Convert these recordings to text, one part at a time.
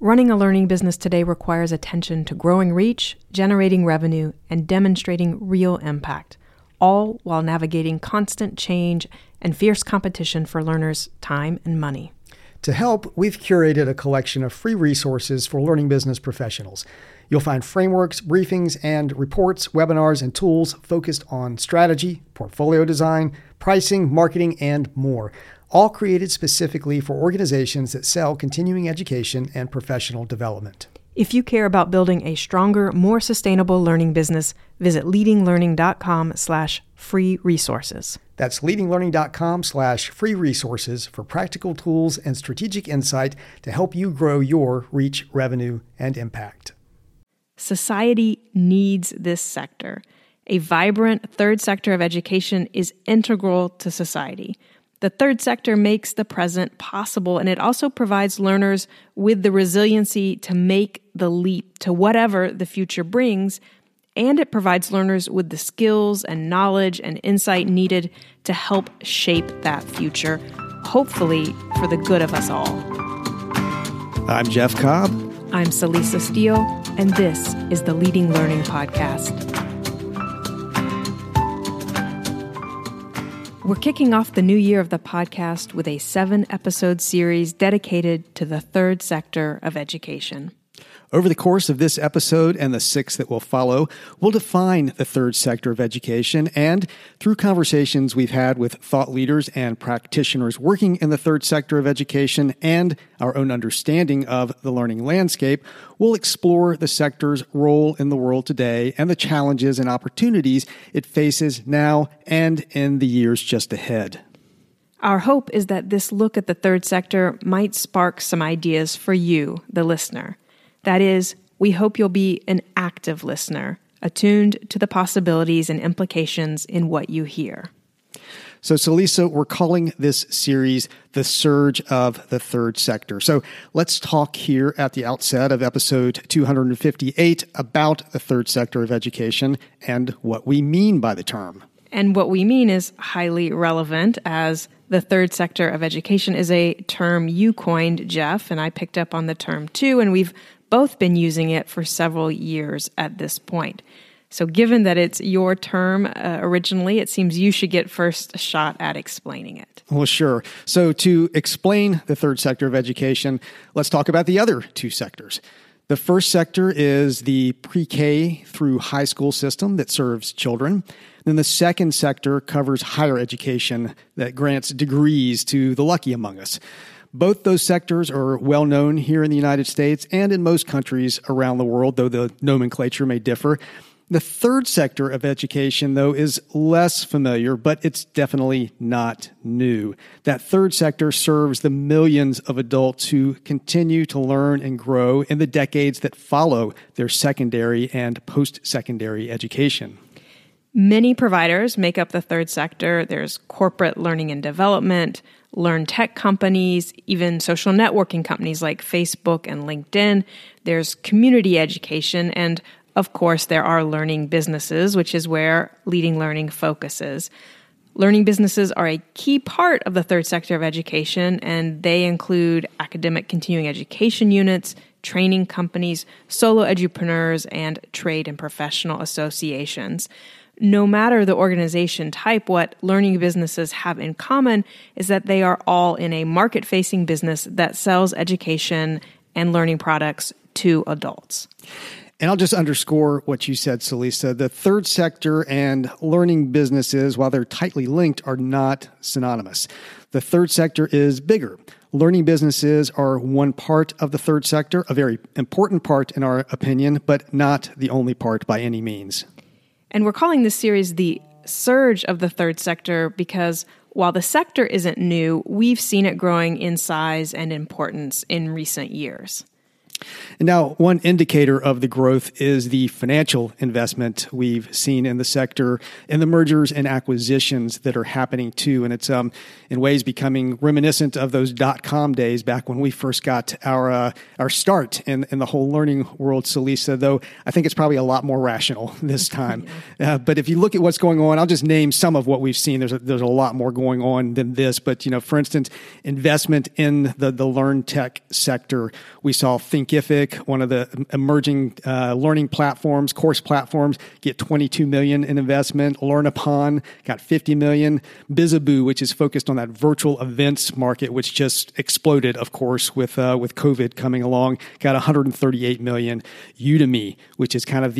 Running a learning business today requires attention to growing reach, generating revenue, and demonstrating real impact, all while navigating constant change and fierce competition for learners' time and money. To help, we've curated a collection of free resources for learning business professionals. You'll find frameworks, briefings, and reports, webinars, and tools focused on strategy, portfolio design, pricing, marketing, and more, all created specifically for organizations that sell continuing education and professional development. If you care about building a stronger, more sustainable learning business, visit leadinglearning.com/free resources. That's leadinglearning.com/free resources for practical tools and strategic insight to help you grow your reach, revenue, and impact. Society needs this sector. A vibrant third sector of education is integral to society. The third sector makes the present possible, and it also provides learners with the resiliency to make the leap to whatever the future brings, and it provides learners with the skills and knowledge and insight needed to help shape that future, hopefully for the good of us all. I'm Jeff Cobb. I'm Celisa Steele, and this is the Leading Learning Podcast. We're kicking off the new year of the podcast with a 7-episode series dedicated to the third sector of education. Over the course of this episode and the 6 that will follow, we'll define the third sector of education, and through conversations we've had with thought leaders and practitioners working in the third sector of education and our own understanding of the learning landscape, we'll explore the sector's role in the world today and the challenges and opportunities it faces now and in the years just ahead. Our hope is that this look at the third sector might spark some ideas for you, the listener. That is, we hope you'll be an active listener, attuned to the possibilities and implications in what you hear. So, Celisa, we're calling this series The Surge of the Third Sector. So let's talk here at the outset of episode 258 about the third sector of education and what we mean by the term. And what we mean is highly relevant, as the third sector of education is a term you coined, Jeff, and I picked up on the term too, and we've both been using it for several years at this point. So given that it's your term originally, it seems you should get first a shot at explaining it. Well, sure. So to explain the third sector of education, let's talk about the other two sectors. The first sector is the pre-K through high school system that serves children. Then the second sector covers higher education that grants degrees to the lucky among us. Both those sectors are well known here in the United States and in most countries around the world, though the nomenclature may differ. The third sector of education, though, is less familiar, but it's definitely not new. That third sector serves the millions of adults who continue to learn and grow in the decades that follow their secondary and post-secondary education. Many providers make up the third sector. There's corporate learning and development, learn tech companies, even social networking companies like Facebook and LinkedIn. There's community education, and of course, there are learning businesses, which is where Leading Learning focuses. Learning businesses are a key part of the third sector of education, and they include academic continuing education units, training companies, solo edupreneurs, and trade and professional associations. No matter the organization type, what learning businesses have in common is that they are all in a market-facing business that sells education and learning products to adults. And I'll just underscore what you said, Celisa. The third sector and learning businesses, while they're tightly linked, are not synonymous. The third sector is bigger. Learning businesses are one part of the third sector, a very important part in our opinion, but not the only part by any means. And we're calling this series The Surge of the Third Sector because while the sector isn't new, we've seen it growing in size and importance in recent years. And now, one indicator of the growth is the financial investment we've seen in the sector and the mergers and acquisitions that are happening too. And it's in ways becoming reminiscent of those .com days back when we first got our start in the whole learning world, Celisa, though I think it's probably a lot more rational this time. But if you look at what's going on, I'll just name some of what we've seen. There's a lot more going on than this. But, for instance, investment in the Learn Tech sector. We saw Think Thinkific, one of the emerging learning platforms, course platforms, get $22 million in investment. Learnupon got $50 million. Bizzaboo, which is focused on that virtual events market, which just exploded, of course, with COVID coming along, got $138 million. Udemy, which is kind of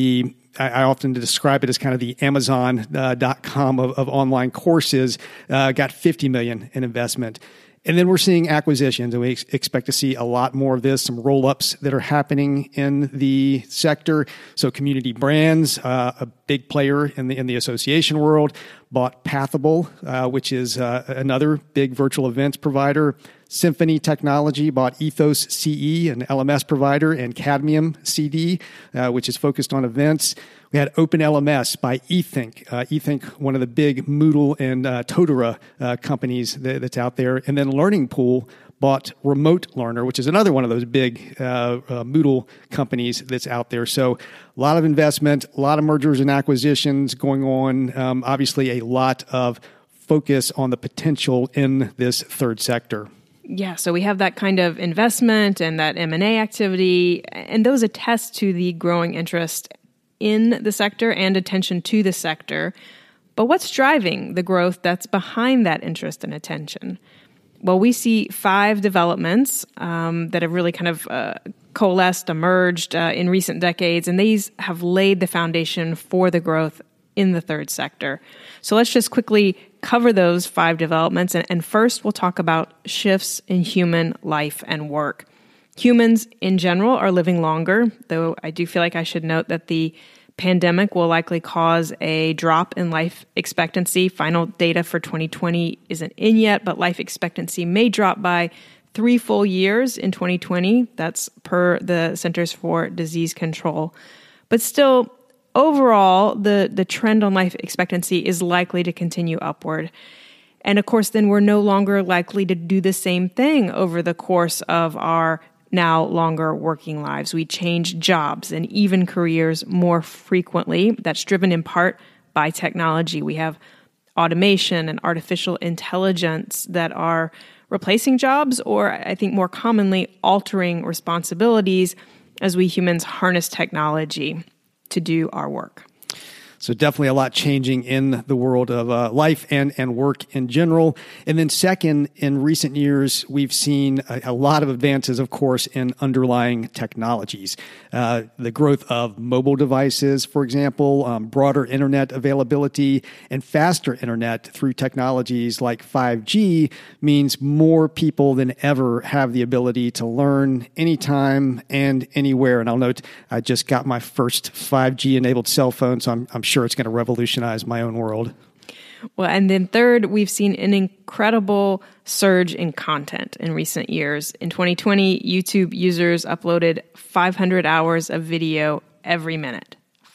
I often describe it as kind of the Amazon.com of online courses, got $50 million in investment. And then we're seeing acquisitions, and we expect to see a lot more of this, some roll-ups that are happening in the sector. So Community Brands, a big player in the association world, bought Pathable, which is another big virtual events provider. Symphony Technology bought Ethos CE, an LMS provider, and Cadmium CD, which is focused on events. We had OpenLMS by eThink. eThink, one of the big Moodle and Totara companies that's out there. And then Learning Pool bought Remote Learner, which is another one of those big Moodle companies that's out there. So a lot of investment, a lot of mergers and acquisitions going on. Obviously, a lot of focus on the potential in this third sector. Yeah, so we have that kind of investment and that M&A activity, and those attest to the growing interest in the sector and attention to the sector. But what's driving the growth that's behind that interest and attention? Well, we see 5 developments that have really kind of coalesced, emerged in recent decades, and these have laid the foundation for the growth in the third sector. So let's just quickly cover those 5 developments. And first, we'll talk about shifts in human life and work. Humans in general are living longer, though I do feel like I should note that the pandemic will likely cause a drop in life expectancy. Final data for 2020 isn't in yet, but life expectancy may drop by 3 full years in 2020. That's per the Centers for Disease Control. But still, overall, the trend on life expectancy is likely to continue upward. And of course, then we're no longer likely to do the same thing over the course of our now longer working lives. We change jobs and even careers more frequently. That's driven in part by technology. We have automation and artificial intelligence that are replacing jobs, or I think more commonly altering responsibilities as we humans harness technology to do our work. So definitely a lot changing in the world of life and work in general. And then second, in recent years, we've seen a lot of advances, of course, in underlying technologies. The growth of mobile devices, for example, broader internet availability, and faster internet through technologies like 5G means more people than ever have the ability to learn anytime and anywhere. And I'll note, I just got my first 5G-enabled cell phone, so I'm sure it's going to revolutionize my own world. Well, and then third, we've seen an incredible surge in content in recent years. In 2020, YouTube users uploaded 500 hours of video every minute.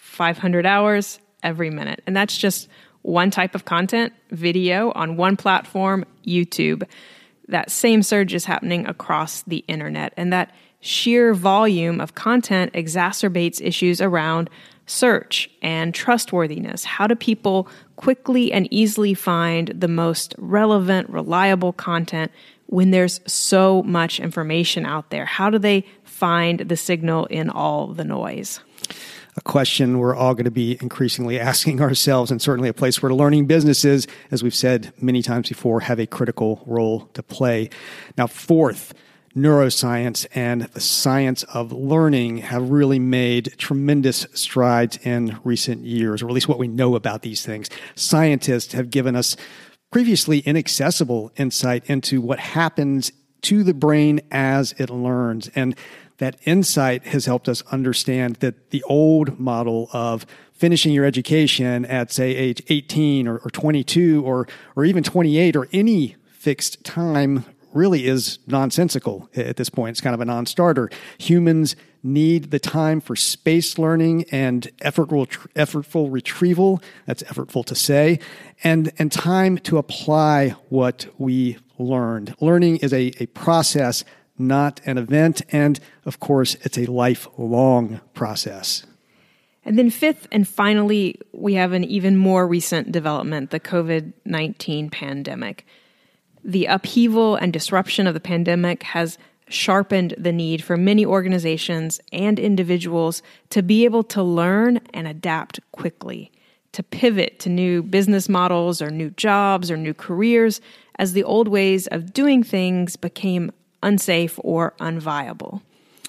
500 hours every minute. And that's just one type of content, video, on one platform, YouTube. That same surge is happening across the internet. And that sheer volume of content exacerbates issues around search and trustworthiness. How do people quickly and easily find the most relevant, reliable content when there's so much information out there? How do they find the signal in all the noise? A question we're all going to be increasingly asking ourselves, and certainly a place where learning businesses, as we've said many times before, have a critical role to play. Now, fourth, neuroscience and the science of learning have really made tremendous strides in recent years, or at least what we know about these things. Scientists have given us previously inaccessible insight into what happens to the brain as it learns. And that insight has helped us understand that the old model of finishing your education at, say, age 18 or 22 or even 28 or any fixed time really is nonsensical at this point. It's kind of a non-starter. Humans need the time for spaced learning and effortful retrieval. That's effortful to say. And time to apply what we learned. Learning is a process, not an event. And of course, it's a lifelong process. And then fifth and finally, we have an even more recent development, the COVID-19 pandemic. The upheaval and disruption of the pandemic has sharpened the need for many organizations and individuals to be able to learn and adapt quickly, to pivot to new business models or new jobs or new careers as the old ways of doing things became unsafe or unviable.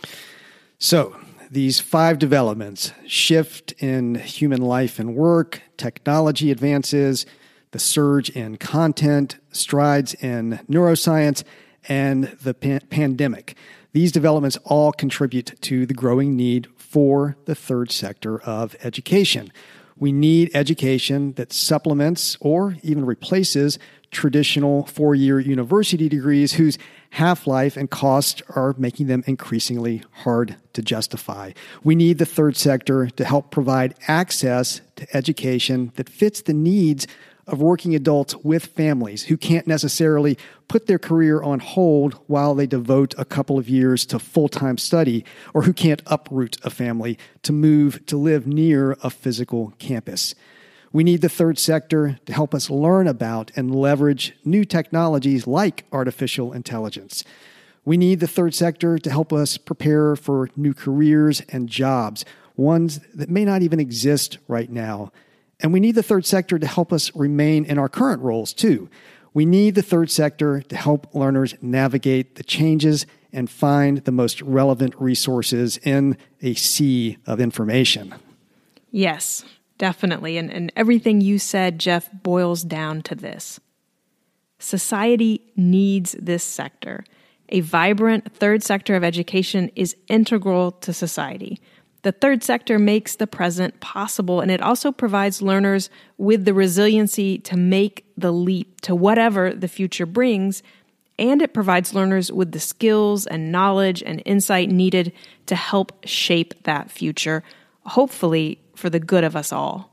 So, these 5 developments, shift in human life and work, technology advances, the surge in content, strides in neuroscience, and the pandemic. These developments all contribute to the growing need for the third sector of education. We need education that supplements or even replaces traditional 4-year university degrees whose half-life and cost are making them increasingly hard to justify. We need the third sector to help provide access to education that fits the needs of working adults with families who can't necessarily put their career on hold while they devote a couple of years to full-time study, or who can't uproot a family to move to live near a physical campus. We need the third sector to help us learn about and leverage new technologies like artificial intelligence. We need the third sector to help us prepare for new careers and jobs, ones that may not even exist right now. And we need the third sector to help us remain in our current roles, too. We need the third sector to help learners navigate the changes and find the most relevant resources in a sea of information. Yes, definitely. And everything you said, Jeff, boils down to this. Society needs this sector. A vibrant third sector of education is integral to society. The third sector makes the present possible, and it also provides learners with the resiliency to make the leap to whatever the future brings, and it provides learners with the skills and knowledge and insight needed to help shape that future, hopefully for the good of us all.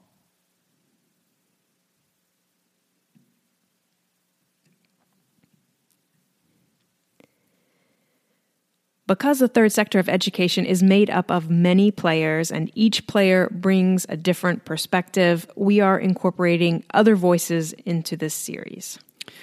Because the third sector of education is made up of many players and each player brings a different perspective, we are incorporating other voices into this series.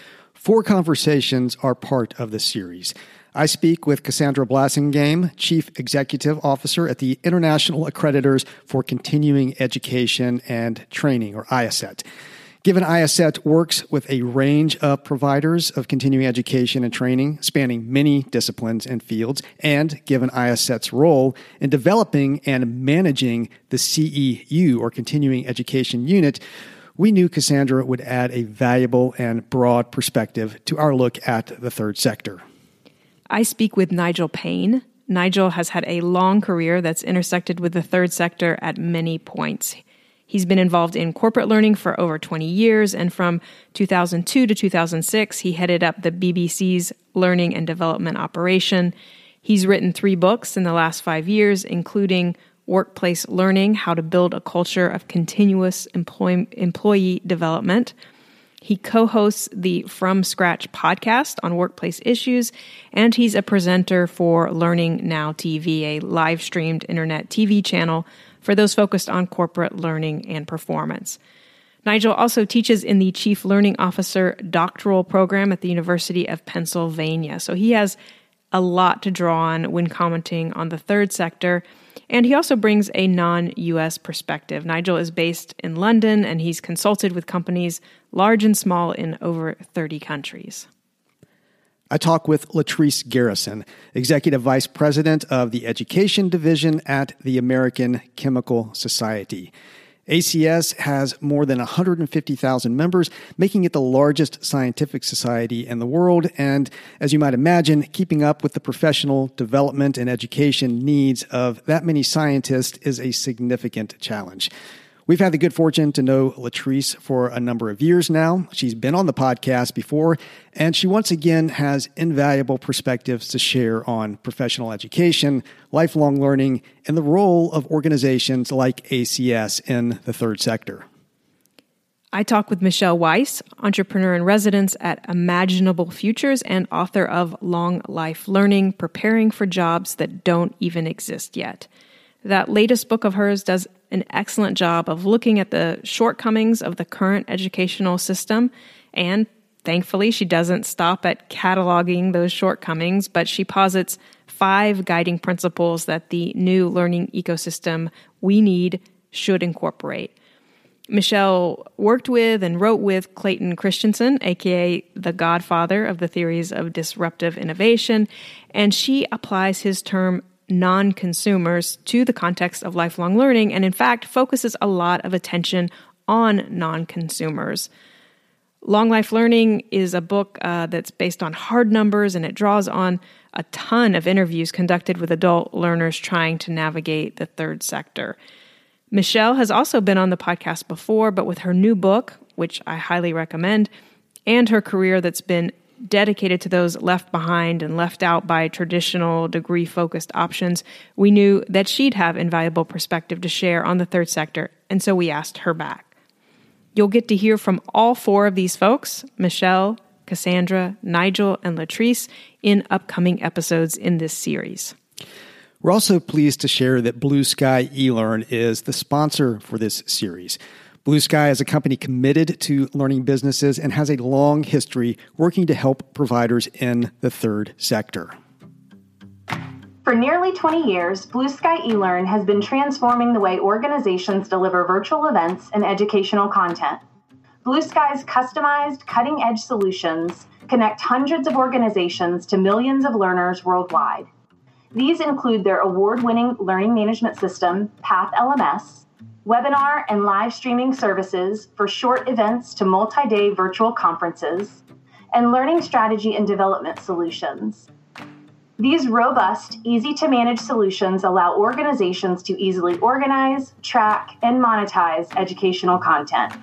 4 conversations are part of the series. I speak with Cassandra Blassingame, Chief Executive Officer at the International Accreditors for Continuing Education and Training, or IACET. Given IACET works with a range of providers of continuing education and training spanning many disciplines and fields, and given IACET's role in developing and managing the CEU, or Continuing Education Unit, we knew Cassandra would add a valuable and broad perspective to our look at the third sector. I speak with Nigel Payne. Nigel has had a long career that's intersected with the third sector at many points. He's been involved in corporate learning for over 20 years, and from 2002 to 2006, he headed up the BBC's learning and development operation. He's written 3 books in the last 5 years, including Workplace Learning, How to Build a Culture of Continuous Employee Development. He co-hosts the From Scratch podcast on workplace issues, and he's a presenter for Learning Now TV, a live-streamed internet TV channel for those focused on corporate learning and performance. Nigel also teaches in the Chief Learning Officer doctoral program at the University of Pennsylvania. So he has a lot to draw on when commenting on the third sector, and he also brings a non-U.S. perspective. Nigel is based in London, and he's consulted with companies large and small in over 30 countries. I talk with Latrice Garrison, Executive Vice President of the Education Division at the American Chemical Society. ACS has more than 150,000 members, making it the largest scientific society in the world. And as you might imagine, keeping up with the professional development and education needs of that many scientists is a significant challenge. We've had the good fortune to know Latrice for a number of years now. She's been on the podcast before, and she once again has invaluable perspectives to share on professional education, lifelong learning, and the role of organizations like ACS in the third sector. I talk with Michelle Weiss, entrepreneur in residence at Imaginable Futures and author of Long Life Learning, Preparing for Jobs That Don't Even Exist Yet. That latest book of hers does an excellent job of looking at the shortcomings of the current educational system and Thankfully, she doesn't stop at cataloging those shortcomings, but she posits 5 guiding principles that the new learning ecosystem we need should incorporate. Michelle worked with and wrote with Clayton Christensen, aka the godfather of the theories of disruptive innovation, and she applies his term non-consumers to the context of lifelong learning, and in fact focuses a lot of attention on non-consumers. Long Life Learning is a book that's based on hard numbers, and it draws on a ton of interviews conducted with adult learners trying to navigate the third sector. Michelle has also been on the podcast before, but with her new book, which I highly recommend, and her career that's been dedicated to those left behind and left out by traditional degree-focused options, we knew that she'd have invaluable perspective to share on the third sector, and so we asked her back. You'll get to hear from all 4 of these folks, Michelle, Cassandra, Nigel, and Latrice, in upcoming episodes in this series. We're also pleased to share that Blue Sky eLearn is the sponsor for this series. Blue Sky is a company committed to learning businesses and has a long history working to help providers in the third sector. For nearly 20 years, Blue Sky eLearn has been transforming the way organizations deliver virtual events and educational content. Blue Sky's customized, cutting-edge solutions connect hundreds of organizations to millions of learners worldwide. These include their award-winning learning management system, Path LMS, webinar and live streaming services for short events to multi-day virtual conferences, and learning strategy and development solutions. These robust, easy-to-manage solutions allow organizations to easily organize, track, and monetize educational content.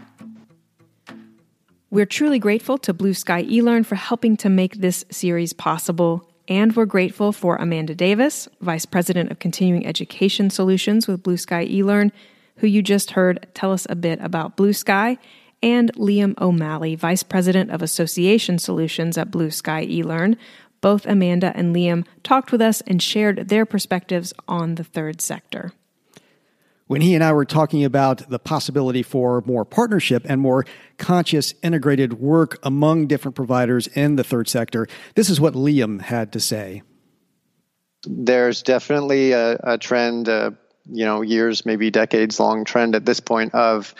We're truly grateful to Blue Sky eLearn for helping to make this series possible. And we're grateful for Amanda Davis, Vice President of Continuing Education Solutions with Blue Sky eLearn, who you just heard tell us a bit about Blue Sky, and Liam O'Malley, Vice President of Association Solutions at Blue Sky eLearn. Both Amanda and Liam talked with us and shared their perspectives on the third sector. When he and I were talking about the possibility for more partnership and more conscious, integrated work among different providers in the third sector, this is what Liam had to say. There's definitely a trend, years, maybe decades-long trend at this point of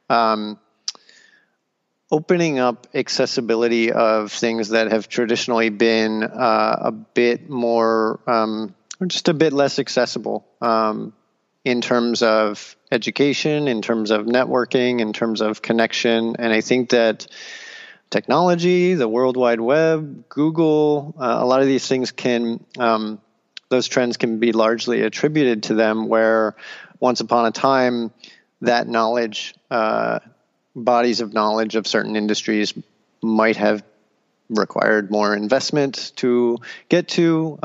opening up accessibility of things that have traditionally been a bit more, just a bit less accessible. In terms of education, in terms of networking, in terms of connection. And I think that technology, the World Wide Web, Google, a lot of these things those trends can be largely attributed to them, where once upon a time, that knowledge, bodies of knowledge of certain industries might have required more investment to get to,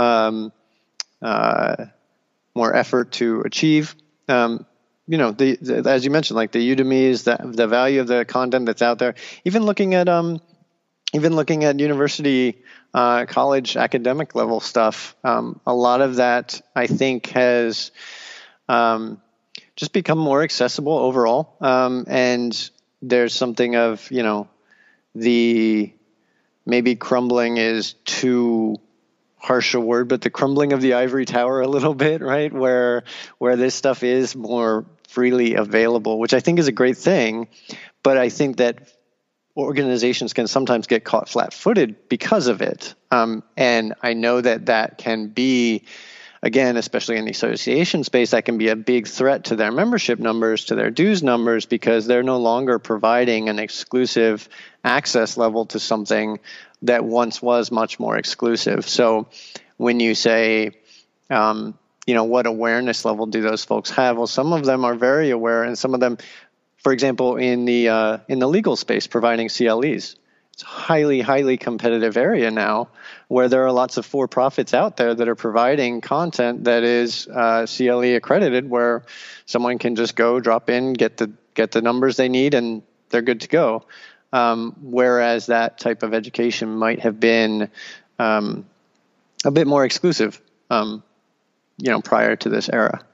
more effort to achieve. As you mentioned, like the Udemy's, the value of the content that's out there. Even looking at university, college, academic level stuff. A lot of that, I think, has just become more accessible overall. And there's something of the maybe crumbling is too harsh a word, but the crumbling of the ivory tower a little bit, right? Where this stuff is more freely available, which I think is a great thing. But I think that organizations can sometimes get caught flat-footed because of it. And I know that can be, again, especially in the association space, that can be a big threat to their membership numbers, to their dues numbers, because they're no longer providing an exclusive access level to something that once was much more exclusive. So when you say, what awareness level do those folks have? Well, some of them are very aware, and some of them, for example, in the legal space, providing CLEs. It's a highly, highly competitive area now, where there are lots of for-profits out there that are providing content that is CLE accredited, where someone can just go, drop in, get the numbers they need, and they're good to go. Whereas that type of education might have been a bit more exclusive, prior to this era.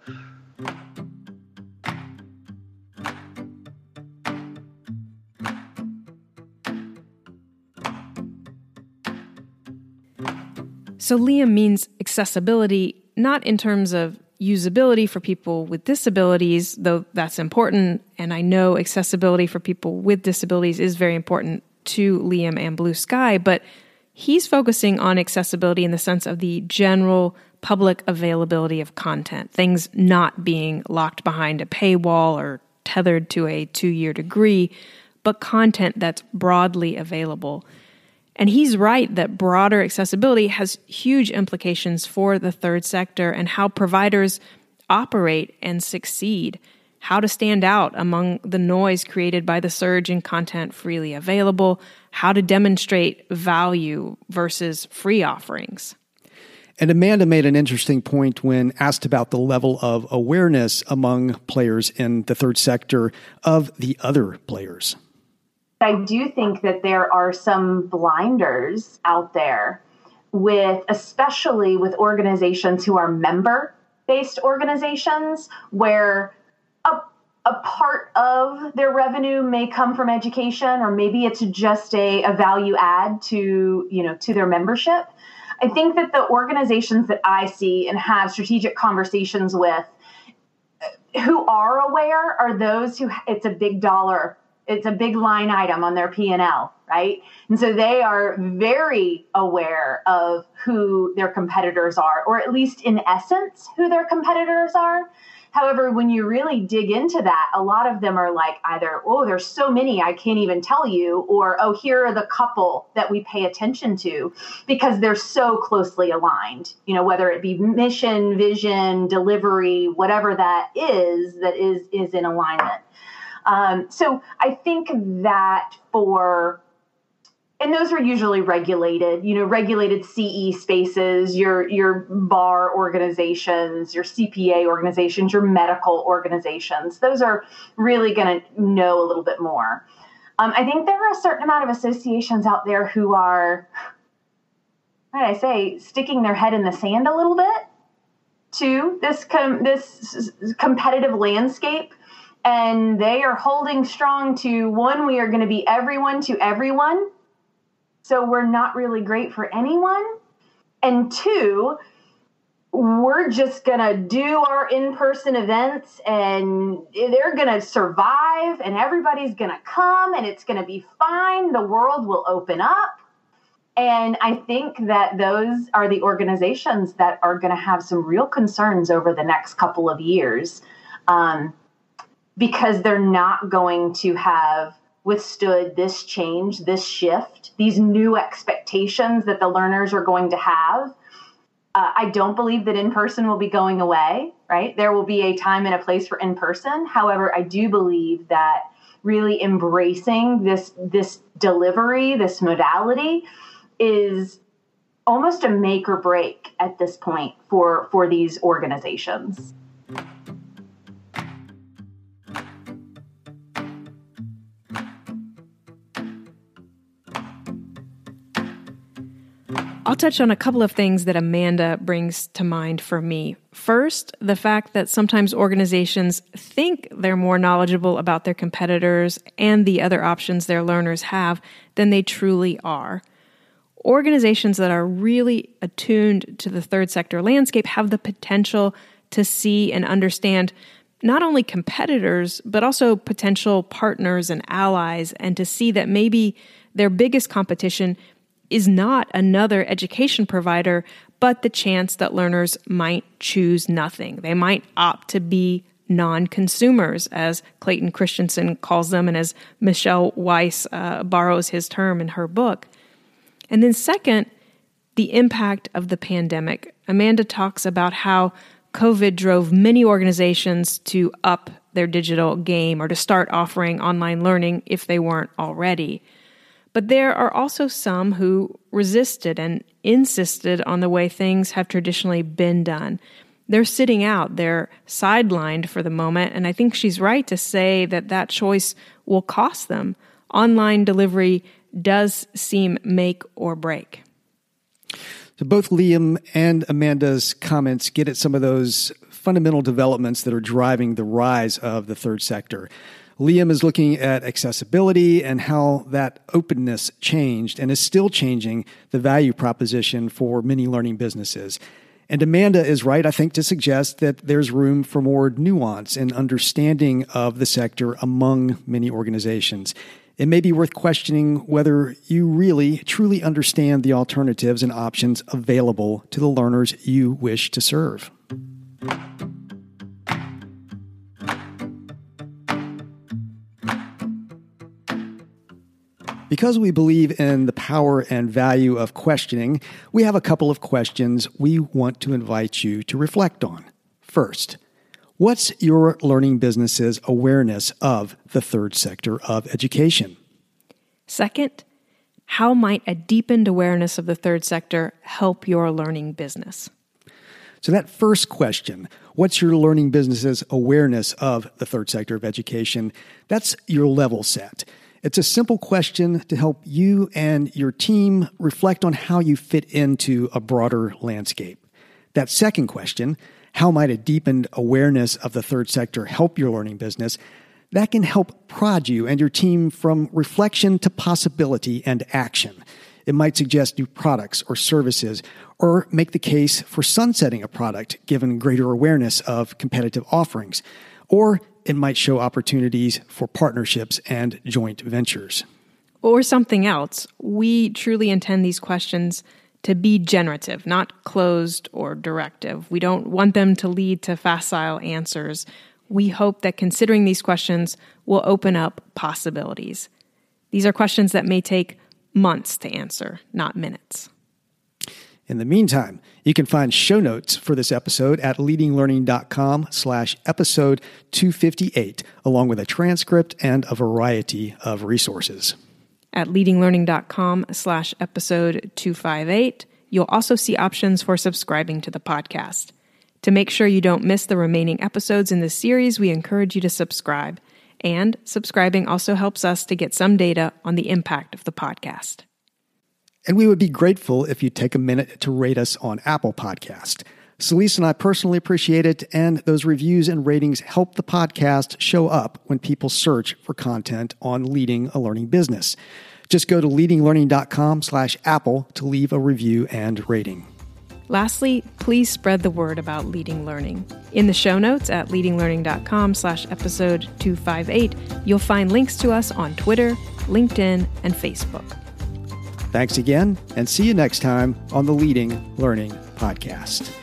So Liam means accessibility, not in terms of usability for people with disabilities, though that's important. And I know accessibility for people with disabilities is very important to Liam and Blue Sky, but he's focusing on accessibility in the sense of the general public availability of content, things not being locked behind a paywall or tethered to a 2-year degree, but content that's broadly available. And he's right that broader accessibility has huge implications for the third sector and how providers operate and succeed, how to stand out among the noise created by the surge in content freely available, how to demonstrate value versus free offerings. And Amanda made an interesting point when asked about the level of awareness among players in the third sector of the other players. I do think that there are some blinders out there especially with organizations who are member-based organizations where a part of their revenue may come from education, or maybe it's just a value add to their membership. I think that the organizations that I see and have strategic conversations with who are aware are those who it's a big line item on their P&L, right? And so they are very aware of who their competitors are, or at least in essence, who their competitors are. However, when you really dig into that, a lot of them are like either, oh, there's so many, I can't even tell you, or, oh, here are the couple that we pay attention to because they're so closely aligned, whether it be mission, vision, delivery, whatever that is in alignment. So I think that and those are usually regulated, regulated CE spaces, your bar organizations, your CPA organizations, your medical organizations. Those are really going to know a little bit more. I think there are a certain amount of associations out there who are, sticking their head in the sand a little bit to this competitive landscape. And they are holding strong to, one, we are going to be everyone to everyone. So we're not really great for anyone. And two, we're just going to do our in-person events and they're going to survive and everybody's going to come and it's going to be fine. The world will open up. And I think that those are the organizations that are going to have some real concerns over the next couple of years. Because they're not going to have withstood this change, this shift, these new expectations that the learners are going to have. I don't believe that in-person will be going away, right? There will be a time and a place for in-person. However, I do believe that really embracing this delivery, this modality is almost a make or break at this point for these organizations. I'll touch on a couple of things that Amanda brings to mind for me. First, the fact that sometimes organizations think they're more knowledgeable about their competitors and the other options their learners have than they truly are. Organizations that are really attuned to the third sector landscape have the potential to see and understand not only competitors, but also potential partners and allies, and to see that maybe their biggest competition is not another education provider, but the chance that learners might choose nothing. They might opt to be non-consumers, as Clayton Christensen calls them, and as Michelle Weiss borrows his term in her book. And then second, the impact of the pandemic. Amanda talks about how COVID drove many organizations to up their digital game or to start offering online learning if they weren't already. But there are also some who resisted and insisted on the way things have traditionally been done. They're sitting out, they're sidelined for the moment, and I think she's right to say that choice will cost them. Online delivery does seem make or break. So both Liam and Amanda's comments get at some of those fundamental developments that are driving the rise of the third sector. Liam is looking at accessibility and how that openness changed and is still changing the value proposition for many learning businesses. And Amanda is right, I think, to suggest that there's room for more nuance and understanding of the sector among many organizations. It may be worth questioning whether you really, truly understand the alternatives and options available to the learners you wish to serve. Because we believe in the power and value of questioning, we have a couple of questions we want to invite you to reflect on. First, what's your learning business's awareness of the third sector of education? Second, how might a deepened awareness of the third sector help your learning business? So that first question, what's your learning business's awareness of the third sector of education? That's your level set. It's a simple question to help you and your team reflect on how you fit into a broader landscape. That second question, how might a deepened awareness of the third sector help your learning business? That can help prod you and your team from reflection to possibility and action. It might suggest new products or services, or make the case for sunsetting a product given greater awareness of competitive offerings. Or it might show opportunities for partnerships and joint ventures. Or something else. We truly intend these questions to be generative, not closed or directive. We don't want them to lead to facile answers. We hope that considering these questions will open up possibilities. These are questions that may take months to answer, not minutes. In the meantime, you can find show notes for this episode at leadinglearning.com/episode 258, along with a transcript and a variety of resources. At leadinglearning.com/episode 258, you'll also see options for subscribing to the podcast. To make sure you don't miss the remaining episodes in this series, we encourage you to subscribe. And subscribing also helps us to get some data on the impact of the podcast. And we would be grateful if you'd take a minute to rate us on Apple Podcast. Celeste and I personally appreciate it, and those reviews and ratings help the podcast show up when people search for content on leading a learning business. Just go to leadinglearning.com/Apple to leave a review and rating. Lastly, please spread the word about Leading Learning. In the show notes at leadinglearning.com/episode 258, you'll find links to us on Twitter, LinkedIn, and Facebook. Thanks again, and see you next time on the Leading Learning Podcast.